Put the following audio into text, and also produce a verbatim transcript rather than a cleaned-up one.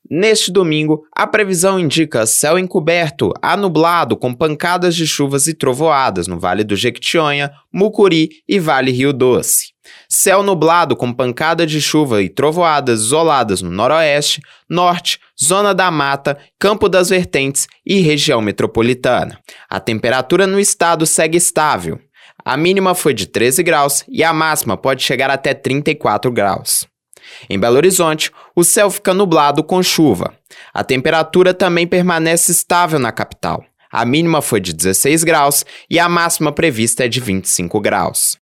Neste domingo, a previsão indica céu encoberto a nublado com pancadas de chuvas e trovoadas no Vale do Jequitinhonha, Mucuri e Vale Rio Doce. Céu nublado com pancada de chuva e trovoadas isoladas no noroeste, norte, zona da mata, Campo das Vertentes e região metropolitana. A temperatura no estado segue estável. A mínima foi de treze graus e a máxima pode chegar até trinta e quatro graus. Em Belo Horizonte, o céu fica nublado com chuva. A temperatura também permanece estável na capital. A mínima foi de dezesseis graus e a máxima prevista é de vinte e cinco graus.